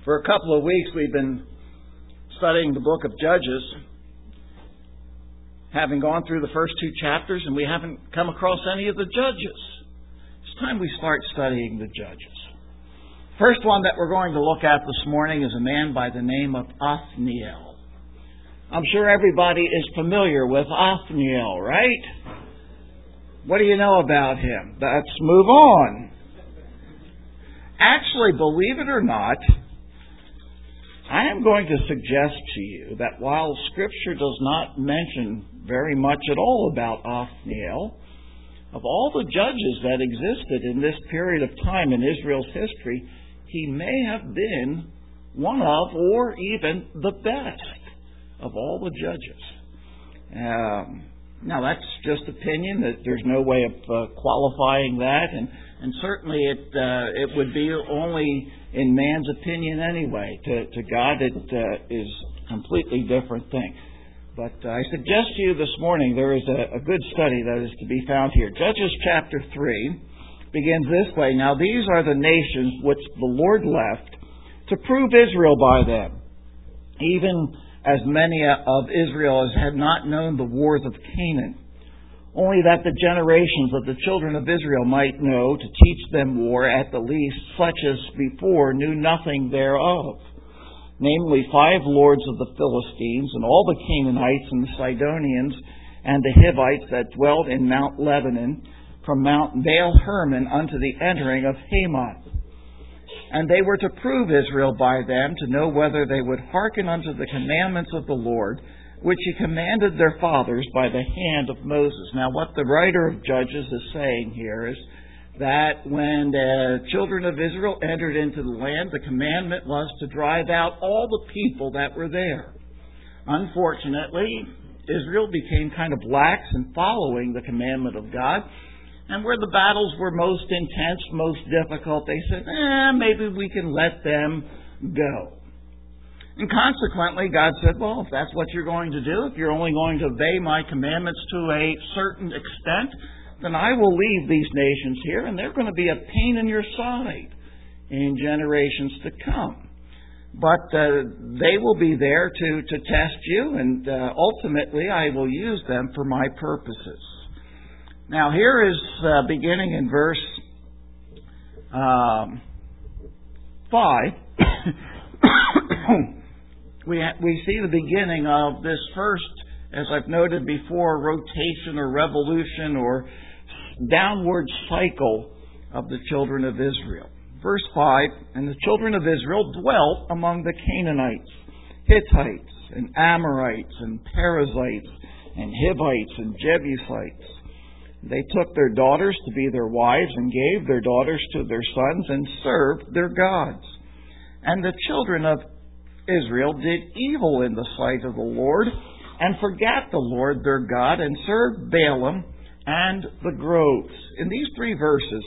For a couple of weeks we've been studying the book of Judges, having gone through the first two chapters, and we haven't come across any of the judges. It's time we start studying the judges. First one that we're going to look at this morning is a man by the name of Othniel. I'm sure everybody is familiar with Othniel, right? What do you know about him? Let's move on. Actually, believe it or not, I am going to suggest to you that while Scripture does not mention very much at all about Othniel, of all the judges that existed in this period of time in Israel's history, he may have been one of, or even the best of all the judges. Now, that's just opinion. That there's no way of qualifying that, and certainly it would be only in man's opinion anyway. To God, it is a completely different thing. But I suggest to you this morning there is a good study that is to be found here. Judges chapter 3 begins this way. Now these are the nations which the Lord left to prove Israel by them, even as many of Israel as had not known the wars of Canaan, only that the generations of the children of Israel might know, to teach them war at the least, such as before knew nothing thereof. Namely, 5 lords of the Philistines, and all the Canaanites, and the Sidonians, and the Hivites that dwelt in Mount Lebanon, from Mount Baal Hermon unto the entering of Hamath. And they were to prove Israel by them, to know whether they would hearken unto the commandments of the Lord, which He commanded their fathers by the hand of Moses. Now, what the writer of Judges is saying here is that when the children of Israel entered into the land, the commandment was to drive out all the people that were there. Unfortunately, Israel became kind of lax in following the commandment of God. And where the battles were most intense, most difficult, they said, maybe we can let them go. And consequently, God said, well, if that's what you're going to do, if you're only going to obey my commandments to a certain extent, then I will leave these nations here, and they're going to be a pain in your side in generations to come. But they will be there to test you, and ultimately I will use them for my purposes. Now, here is beginning in verse 5. We see the beginning of this first, as I've noted before, rotation or revolution or downward cycle of the children of Israel. Verse 5, and the children of Israel dwelt among the Canaanites, Hittites, and Amorites, and Perizzites, and Hivites, and Jebusites. They took their daughters to be their wives, and gave their daughters to their sons, and served their gods. And the children of Israel did evil in the sight of the Lord, and forgat the Lord their God, and served Balaam and the groves. In these 3 verses,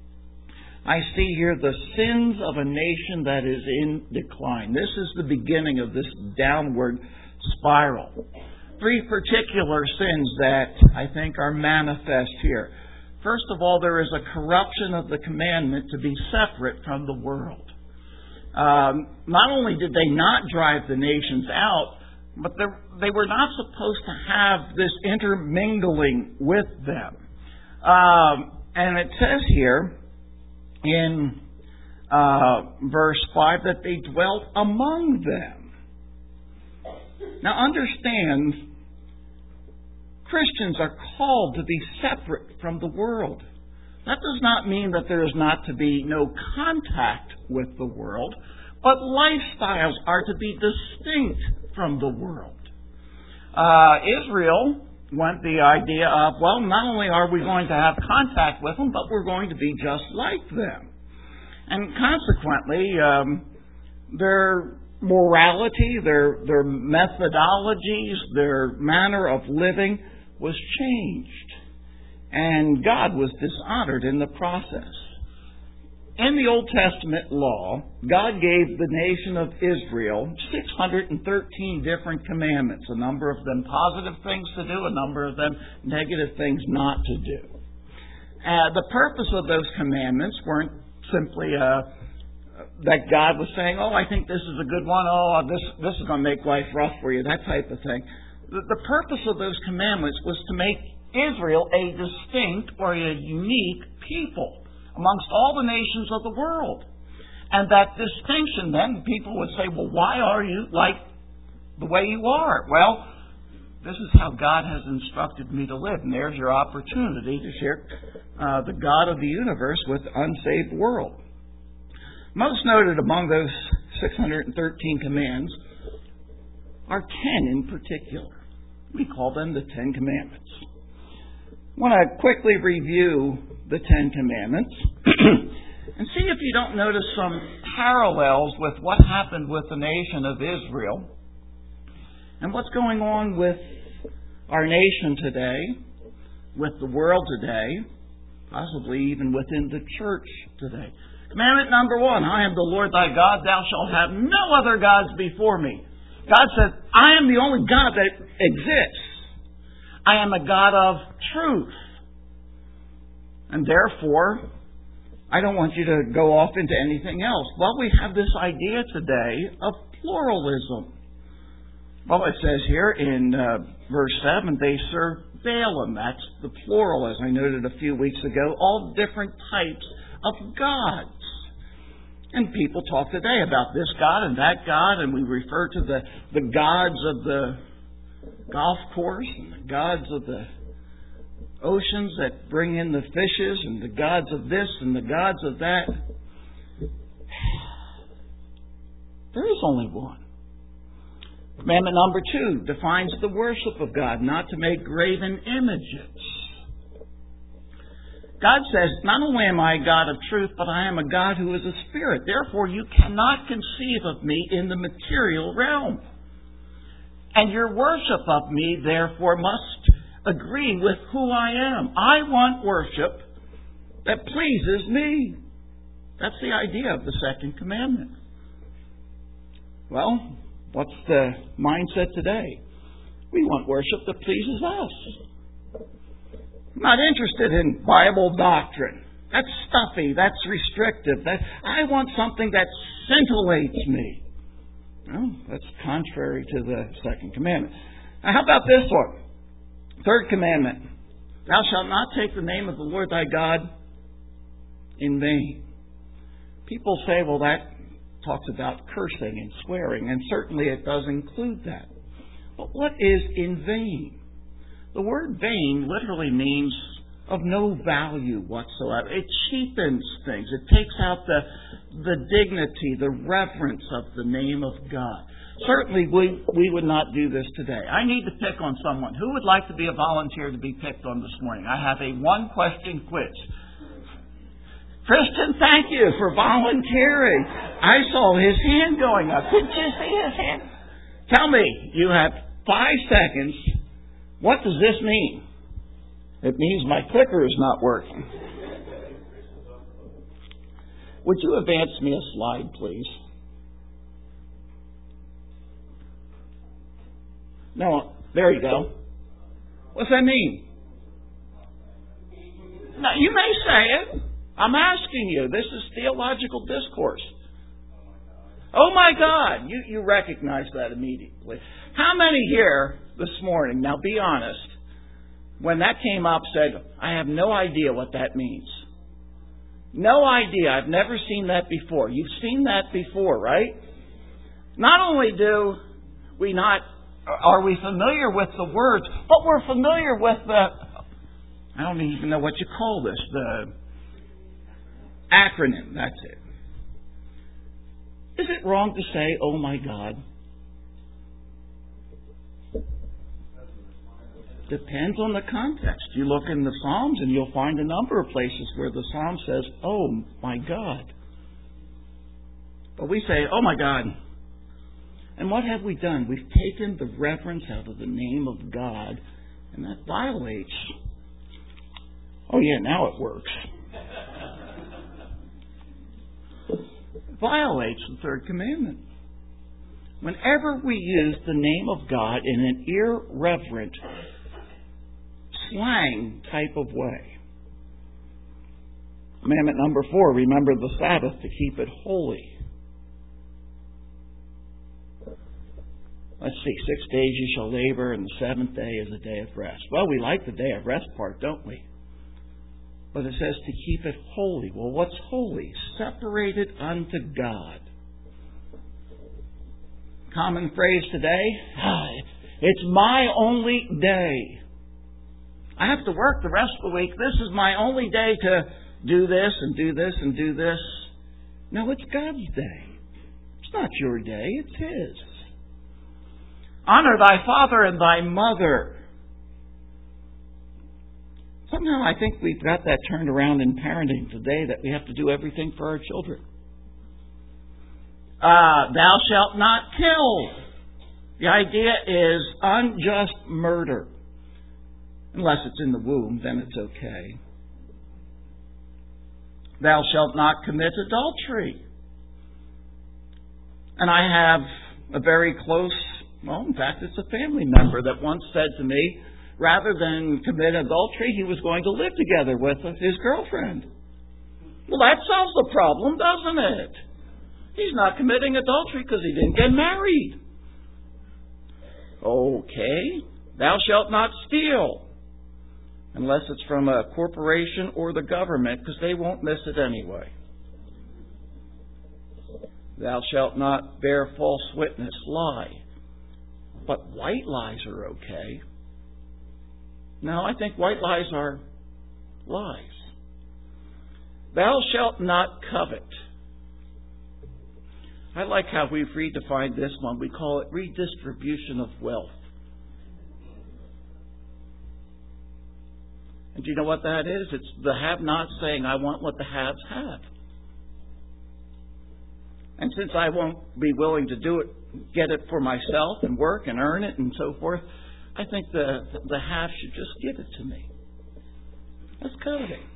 I see here the sins of a nation that is in decline. This is the beginning of this downward spiral. 3 particular sins that I think are manifest here. First of all, there is a corruption of the commandment to be separate from the world. Not only did they not drive the nations out, but they were not supposed to have this intermingling with them. And it says here in verse 5 that they dwelt among them. Now understand, Christians are called to be separate from the world. That does not mean that there is not to be no contact with the world, but lifestyles are to be distinct from the world. Israel went the idea of, well, not only are we going to have contact with them, but we're going to be just like them. And consequently, their morality, their methodologies, their manner of living was changed. And God was dishonored in the process. In the Old Testament law, God gave the nation of Israel 613 different commandments, a number of them positive things to do, a number of them negative things not to do. The purpose of those commandments weren't simply that God was saying, oh, I think this is a good one. Oh, this is going to make life rough for you, that type of thing. The purpose of those commandments was to make Israel a distinct or a unique people amongst all the nations of the world. And that distinction, then, people would say, well, why are you like the way you are? Well, this is how God has instructed me to live. And there's your opportunity to share the God of the universe with the unsaved world. Most noted among those 613 commands are 10 in particular. We call them the 10 Commandments. I want to quickly review the 10 Commandments and see if you don't notice some parallels with what happened with the nation of Israel and what's going on with our nation today, with the world today, possibly even within the church today. Commandment number 1, I am the Lord thy God, thou shalt have no other gods before me. God said, I am the only God that exists. I am a God of truth. And therefore, I don't want you to go off into anything else. Well, we have this idea today of pluralism. Well, it says here in verse 7, they serve Balaam. That's the plural, as I noted a few weeks ago. All different types of gods. And people talk today about this God and that God, and we refer to the gods of the golf course and the gods of the oceans that bring in the fishes and the gods of this and the gods of that. There is only one. Commandment number 2 defines the worship of God, not to make graven images. God says, not only am I a God of truth, but I am a God who is a spirit. Therefore, you cannot conceive of me in the material realm. And your worship of me, therefore, must agree with who I am. I want worship that pleases me. That's the idea of the second commandment. Well, what's the mindset today? We want worship that pleases us. I'm not interested in Bible doctrine. That's stuffy. That's restrictive. I want something that scintillates me. Well, that's contrary to the second commandment. Now, how about this one? Third commandment. Thou shalt not take the name of the Lord thy God in vain. People say, well, that talks about cursing and swearing, and certainly it does include that. But what is in vain? The word vain literally means of no value whatsoever. It cheapens things. It takes out the dignity, the reverence of the name of God. Certainly we would not do this today. I need to pick on someone. Who would like to be a volunteer to be picked on this morning? I have a one-question quiz. Christian, thank you for volunteering. I saw his hand going up. Did you see his hand? Tell me, you have 5 seconds. What does this mean? It means my clicker is not working. Would you advance me a slide, please? No, there you go. What's that mean? Now, you may say it. I'm asking you. This is theological discourse. Oh my God! You recognize that immediately. How many here this morning, now be honest, when that came up said, I have no idea what that means? No idea. I've never seen that before. You've seen that before, right? Not only are we familiar with the words, but we're familiar with I don't even know what you call this, the acronym, that's it. Is it wrong to say, oh my God? Depends on the context. You look in the Psalms and you'll find a number of places where the Psalm says, oh my God. But we say, oh my God. And what have we done? We've taken the reverence out of the name of God, and that violates. Oh yeah, now it works. Violates the third commandment. Whenever we use the name of God in an irreverent, slang type of way. Commandment number 4, remember the Sabbath to keep it holy. let's see, 6 days you shall labor, and the seventh day is a day of rest. Well, we like the day of rest part, don't we? But it says to keep it holy. Well, what's holy? Separated unto God. Common phrase today, it's my only day. I have to work the rest of the week. This is my only day to do this and do this and do this. No, it's God's day. It's not your day, it's His. Honor thy father and thy mother. Somehow I think we've got that turned around in parenting today, that we have to do everything for our children. Thou shalt not kill. The idea is unjust murder. Unless it's in the womb, then it's okay. Thou shalt not commit adultery. And I have a very close, in fact, it's a family member that once said to me, rather than commit adultery, he was going to live together with his girlfriend. Well, that solves the problem, doesn't it? He's not committing adultery because he didn't get married. Okay, thou shalt not steal. Unless it's from a corporation or the government, because they won't miss it anyway. Thou shalt not bear false witness, lie. But white lies are okay. No, I think white lies are lies. Thou shalt not covet. I like how we've redefined this one. We call it redistribution of wealth. And do you know what that is? It's the have-nots saying, I want what the haves have. And since I won't be willing to do it, get it for myself and work and earn it and so forth, I think the have should just give it to me. That's coveting.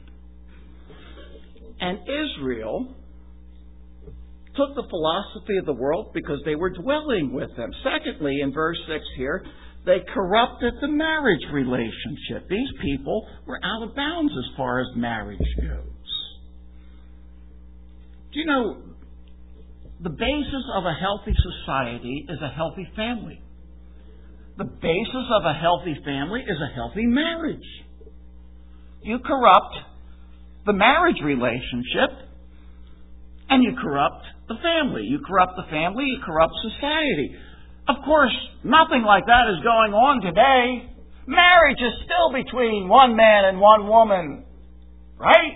And Israel took the philosophy of the world because they were dwelling with them. Secondly, in verse 6 here, they corrupted the marriage relationship. These people were out of bounds as far as marriage goes. Do you know, the basis of a healthy society is a healthy family. The basis of a healthy family is a healthy marriage. You corrupt the marriage relationship, and you corrupt the family. You corrupt the family, you corrupt society. Of course, nothing like that is going on today. Marriage is still between one man and one woman. Right?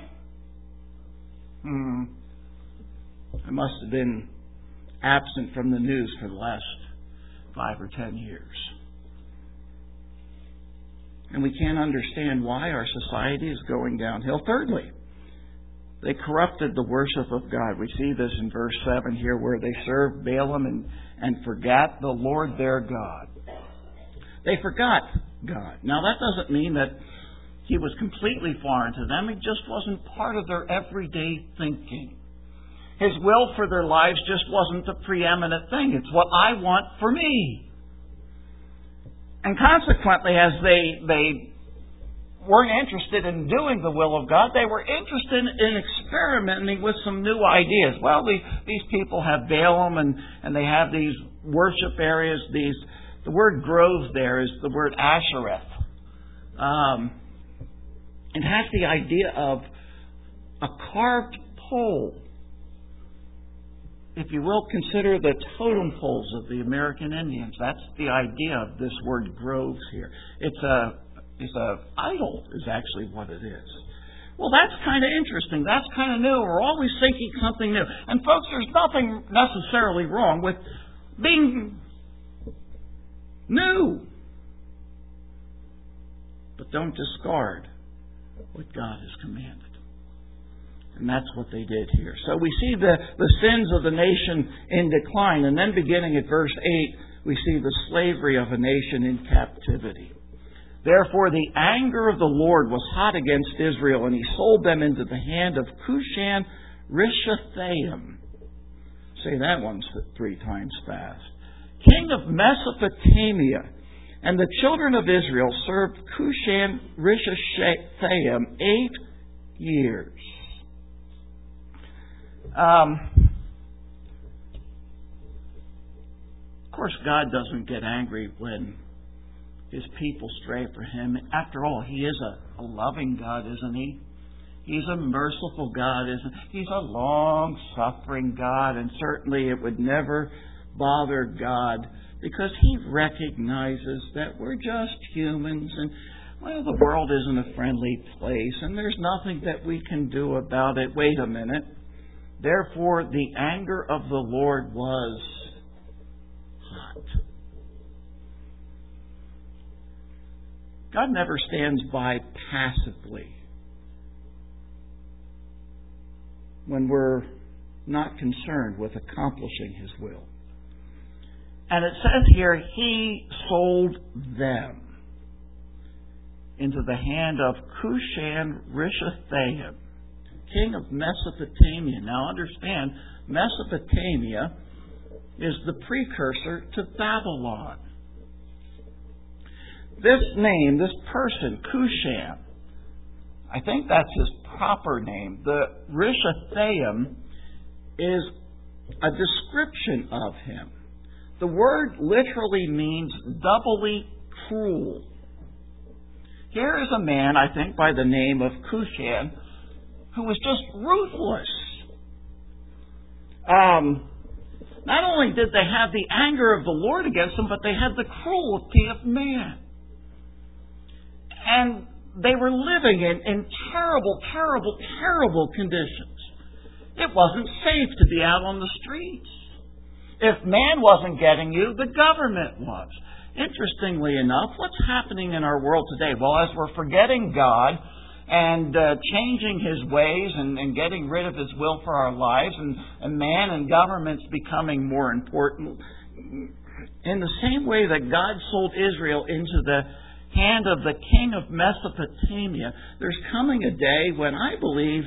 I must have been absent from the news for the last 5 or 10 years. And we can't understand why our society is going downhill. Thirdly, they corrupted the worship of God. We see this in verse 7 here, where they served Balaam and forgot the Lord their God. They forgot God. Now, that doesn't mean that He was completely foreign to them. He just wasn't part of their everyday thinking. His will for their lives just wasn't the preeminent thing. It's what I want for me. And consequently, as they weren't interested in doing the will of God, they were interested in experimenting with some new ideas. Well, these people have Balaam and they have these worship areas. The word grove there is the word Ashereth. It has the idea of a carved pole. If you will, consider the totem poles of the American Indians. That's the idea of this word groves here. It's a idol is actually what it is. Well, that's kind of interesting. That's kind of new. We're always thinking something new. And folks, there's nothing necessarily wrong with being new. But don't discard what God has commanded. And that's what they did here. So we see the sins of the nation in decline. And then beginning at verse 8, we see the slavery of a nation in captivity. Therefore the anger of the Lord was hot against Israel, and He sold them into the hand of Cushan Rishathaim. Say that one 3 times fast. King of Mesopotamia. And the children of Israel served Cushan Rishathaim 8 years. Of course, God doesn't get angry when His people stray from Him. After all, He is a loving God, isn't He? He's a merciful God, isn't He? He's a long-suffering God, and certainly it would never bother God because He recognizes that we're just humans and, well, the world isn't a friendly place and there's nothing that we can do about it. Wait a minute. Therefore, the anger of the Lord was hot. God never stands by passively when we're not concerned with accomplishing His will. And it says here, He sold them into the hand of Cushan-Rishathaim, king of Mesopotamia. Now understand, Mesopotamia is the precursor to Babylon. This name, this person, Cushan, I think that's his proper name. The Rishathaim is a description of him. The word literally means doubly cruel. Here is a man, I think, by the name of Cushan, who was just ruthless. Not only did they have the anger of the Lord against them, but they had the cruelty of man. And they were living in terrible, terrible, terrible conditions. It wasn't safe to be out on the streets. If man wasn't getting you, the government was. Interestingly enough, what's happening in our world today? Well, as we're forgetting God and changing His ways and getting rid of His will for our lives, and man and government's becoming more important, in the same way that God sold Israel into the hand of the king of Mesopotamia, there's coming a day when I believe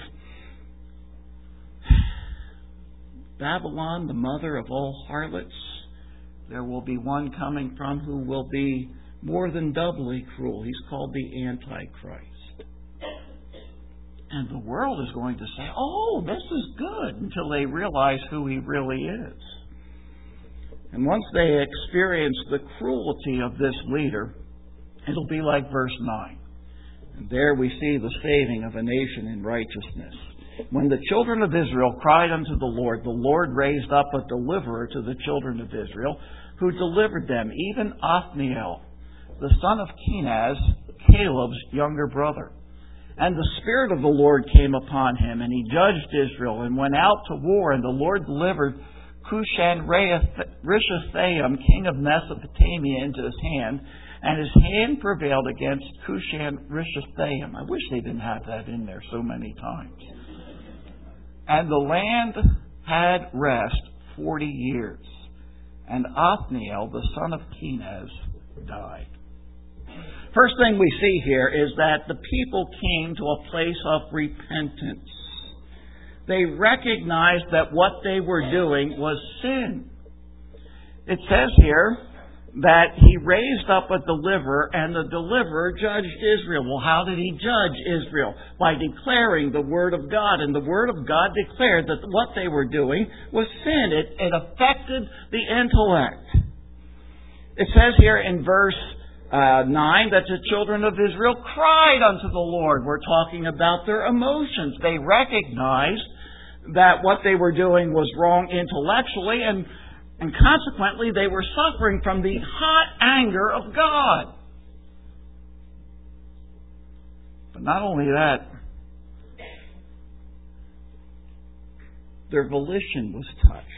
Babylon, the mother of all harlots, there will be one coming from who will be more than doubly cruel. He's called the Antichrist. And the world is going to say, oh, this is good, until they realize who he really is. And once they experience the cruelty of this leader, it'll be like verse 9. And there we see the saving of a nation in righteousness. When the children of Israel cried unto the Lord raised up a deliverer to the children of Israel, who delivered them, even Othniel, the son of Kenaz, Caleb's younger brother. And the Spirit of the Lord came upon him, and he judged Israel, and went out to war, and the Lord delivered Cushan-Rishathaim, king of Mesopotamia, into his hand, and his hand prevailed against Cushan-Rishathaim. I wish they didn't have that in there so many times. And the land had rest 40 years. And Othniel, the son of Kenaz, died. First thing we see here is that the people came to a place of repentance. They recognized that what they were doing was sin. It says here that he raised up a deliverer, and the deliverer judged Israel. Well, how did he judge Israel? By declaring the Word of God. And the Word of God declared that what they were doing was sin. It affected the intellect. It says here in verse 9 that the children of Israel cried unto the Lord. We're talking about their emotions. They recognized that what they were doing was wrong intellectually, and consequently, they were suffering from the hot anger of God. But not only that, their volition was touched.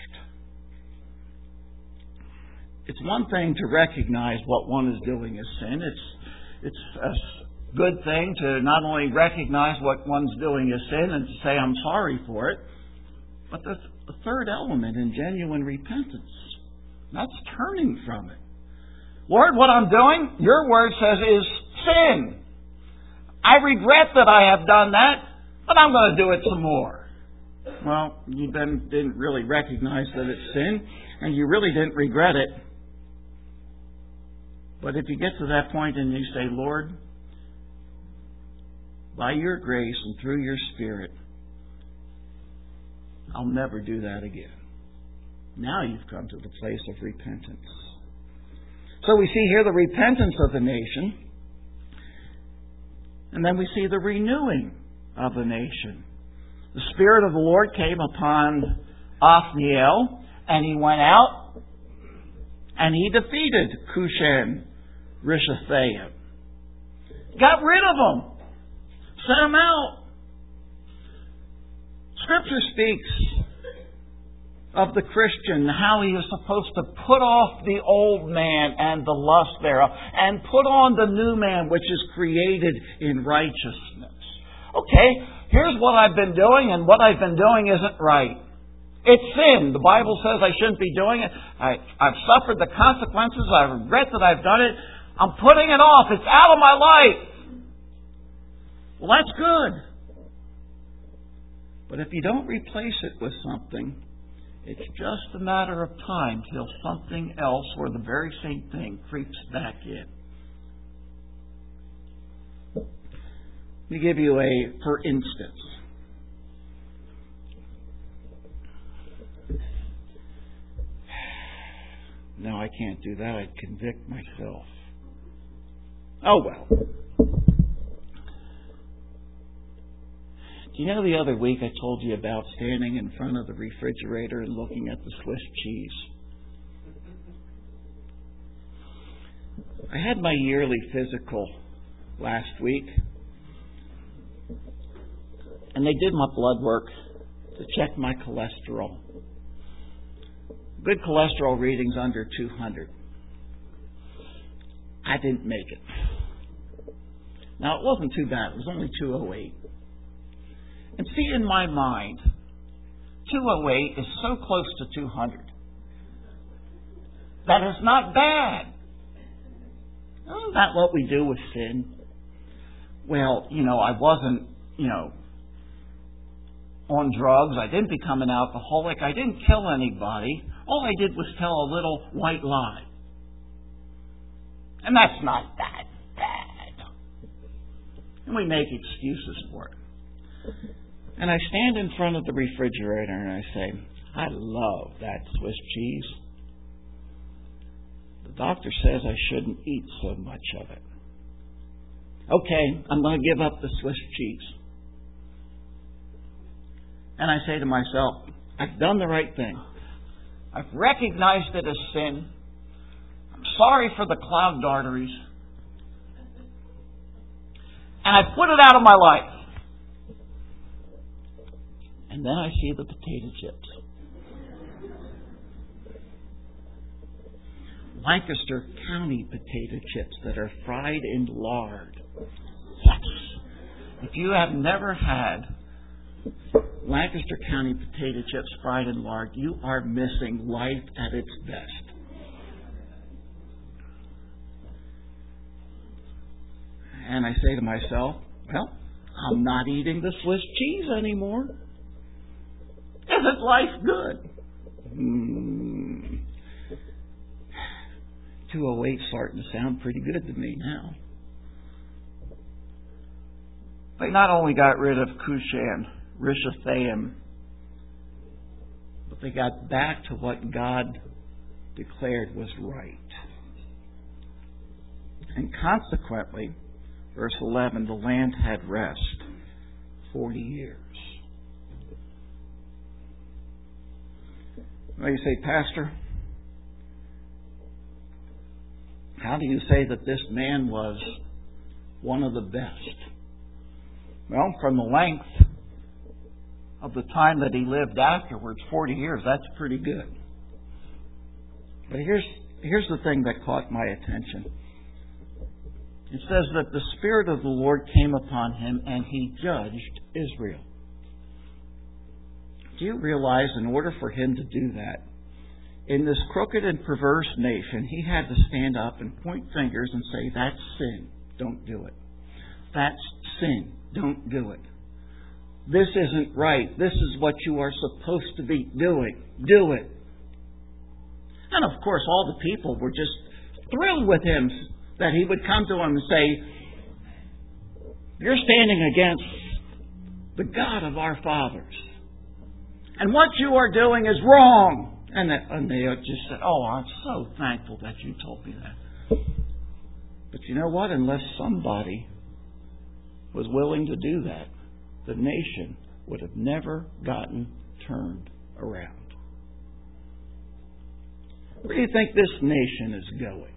It's one thing to recognize what one is doing is sin. It's a good thing to not only recognize what one's doing is sin and to say, I'm sorry for it, but the third element in genuine repentance, that's turning from it. Lord, what I'm doing, your word says, is sin. I regret that I have done that, but I'm going to do it some more. Well, you then didn't really recognize that it's sin, and you really didn't regret it. But if you get to that point and you say, Lord, by your grace and through your Spirit, I'll never do that again. Now you've come to the place of repentance. So we see here the repentance of the nation. And then we see the renewing of the nation. The Spirit of the Lord came upon Othniel, and he went out and he defeated Cushan Rishathaim. Got rid of them. Set them out. Scripture speaks of the Christian, how he is supposed to put off the old man and the lust thereof, and put on the new man which is created in righteousness. Okay, here's what I've been doing, and what I've been doing isn't right. It's sin. The Bible says I shouldn't be doing it. I've suffered the consequences. I regret that I've done it. I'm putting it off. It's out of my life. Well, that's good. But if you don't replace it with something, it's just a matter of time till something else or the very same thing creeps back in. Let me give you a for instance. No, I can't do that. I'd convict myself. Oh well. You know, the other week I told you about standing in front of the refrigerator and looking at the Swiss cheese. I had my yearly physical last week, and they did my blood work to check my cholesterol. Good cholesterol readings under 200. I didn't make it. Now, it wasn't too bad. It was only 208. And see, in my mind, 208 is so close to 200 that it's not bad. Isn't that what we do with sin? Well, I wasn't, on drugs. I didn't become an alcoholic. I didn't kill anybody. All I did was tell a little white lie. And that's not that bad. And we make excuses for it. And I stand in front of the refrigerator and I say, I love that Swiss cheese. The doctor says I shouldn't eat so much of it. Okay, I'm going to give up the Swiss cheese. And I say to myself, I've done the right thing. I've recognized it as sin. I'm sorry for the clogged arteries. And I put it out of my life. And then I see the potato chips. Lancaster County potato chips that are fried in lard. Yes. If you have never had Lancaster County potato chips fried in lard, you are missing life at its best. And I say to myself, well, I'm not eating the Swiss cheese anymore. Isn't life good? 208's starting to sound pretty good to me now. They not only got rid of Cushan Rishathaim, but they got back to what God declared was right. And consequently, verse 11, the land had rest 40 years. Well, you say, Pastor, how do you say that this man was one of the best? Well, from the length of the time that he lived afterwards, 40 years, that's pretty good. But here's the thing that caught my attention. It says that the Spirit of the Lord came upon him and he judged Israel. Do you realize in order for him to do that, in this crooked and perverse nation, he had to stand up and point fingers and say, that's sin, don't do it. That's sin, don't do it. This isn't right. This is what you are supposed to be doing. Do it. And of course, all the people were just thrilled with him that he would come to them and say, you're standing against the God of our fathers. And what you are doing is wrong. And they just said, "Oh, I'm so thankful that you told me that." But you know what? Unless somebody was willing to do that, the nation would have never gotten turned around. Where do you think this nation is going?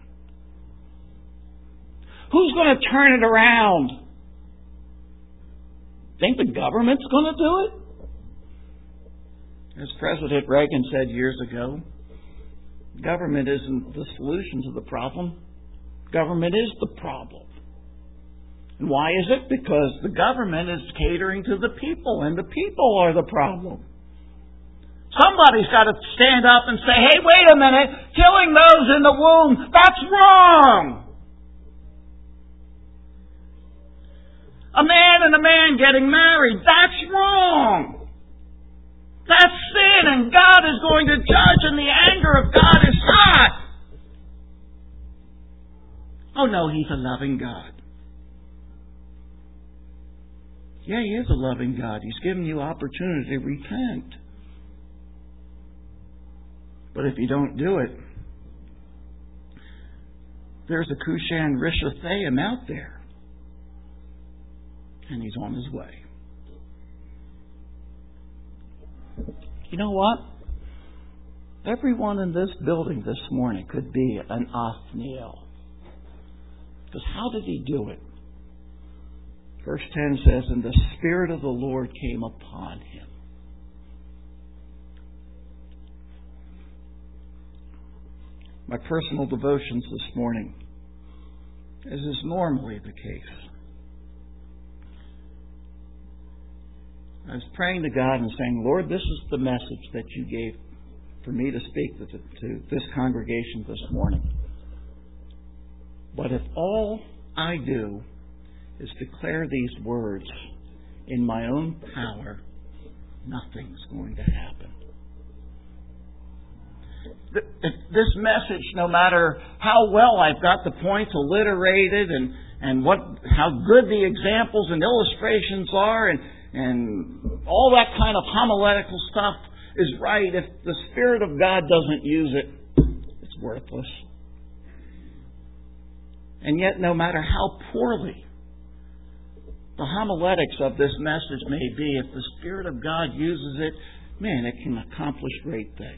Who's going to turn it around? Think the government's going to do it? As President Reagan said years ago, government isn't the solution to the problem. Government is the problem. And why is it? Because the government is catering to the people, and the people are the problem. Somebody's got to stand up and say, "Hey, wait a minute, killing those in the womb, that's wrong. A man and a man getting married, that's wrong. That's sin, and God is going to judge, and the anger of God is hot." Oh no, He's a loving God. Yeah, He is a loving God. He's given you opportunity to repent. But if you don't do it, there's a Kushan Rishathaim out there. And he's on his way. You know what? Everyone in this building this morning could be an Othniel. Because how did he do it? Verse 10 says, "And the Spirit of the Lord came upon him." My personal devotions this morning, as is normally the case, I was praying to God and saying, "Lord, this is the message that you gave for me to speak to this congregation this morning. But if all I do is declare these words in my own power, nothing's going to happen." This message, no matter how well I've got the points alliterated and how good the examples and illustrations are and all that kind of homiletical stuff is right, if the Spirit of God doesn't use it, it's worthless. And yet, no matter how poorly the homiletics of this message may be, if the Spirit of God uses it, man, it can accomplish great things.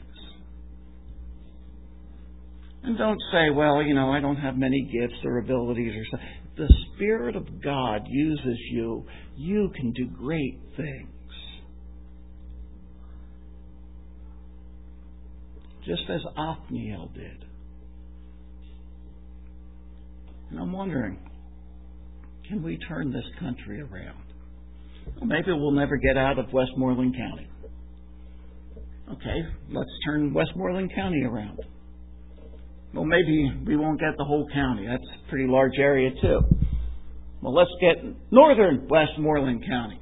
And don't say, "Well, I don't have many gifts or abilities or something." If the Spirit of God uses you, you can do great things. Just as Othniel did. And I'm wondering, can we turn this country around? Well, maybe we'll never get out of Westmoreland County. Okay, let's turn Westmoreland County around. Well, maybe we won't get the whole county. That's a pretty large area, too. Well, let's get northern Westmoreland County.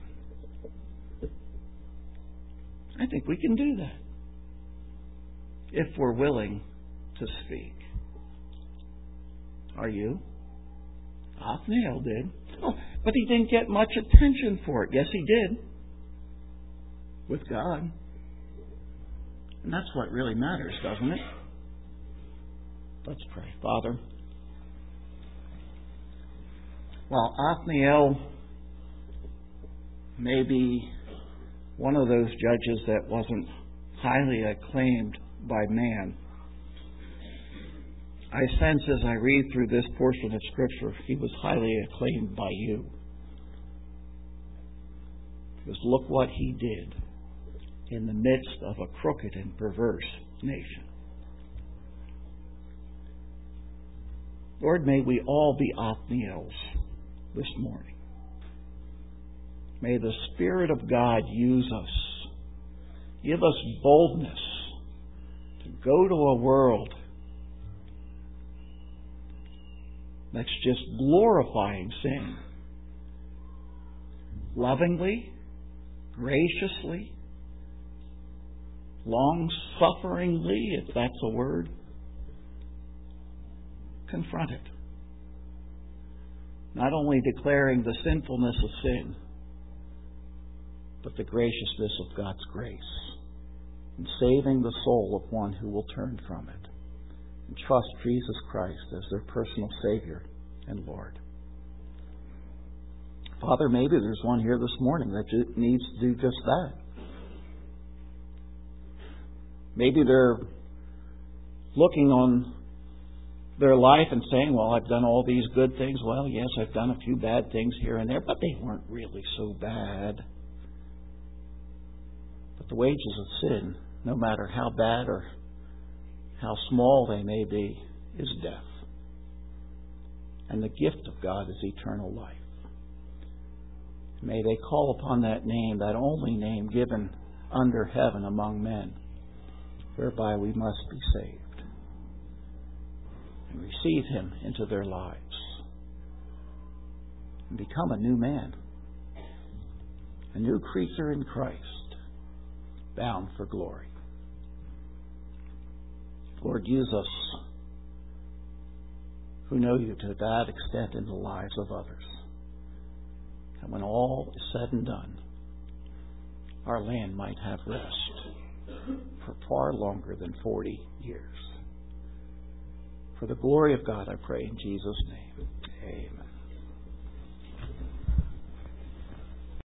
I think we can do that if we're willing to speak. Are you? Othniel did. Oh, but he didn't get much attention for it. Yes, he did. With God. And that's what really matters, doesn't it? Let's pray. Father, while Othniel may be one of those judges that wasn't highly acclaimed by man, I sense as I read through this portion of Scripture, he was highly acclaimed by you. Because look what he did in the midst of a crooked and perverse nation. Lord, may we all be Othniels this morning. May the Spirit of God use us. Give us boldness to go to a world that's just glorifying sin. Lovingly, graciously, long-sufferingly, if that's a word, confront it. Not only declaring the sinfulness of sin, but the graciousness of God's grace. and saving the soul of one who will turn from it and trust Jesus Christ as their personal Savior and Lord. Father, maybe there's one here this morning that needs to do just that. Maybe they're looking on their life and saying, well, I've done all these good things. Well, yes, I've done a few bad things here and there, but they weren't really so bad. But the wages of sin, no matter how bad or how small they may be, is death. And the gift of God is eternal life. May they call upon that name, that only name given under heaven among men, whereby we must be saved, and receive Him into their lives and become a new man, a new creature in Christ, bound for glory. Lord, use us who know You to that extent in the lives of others. And when all is said and done, our land might have rest for far longer than 40 years. For the glory of God, I pray in Jesus' name. Amen.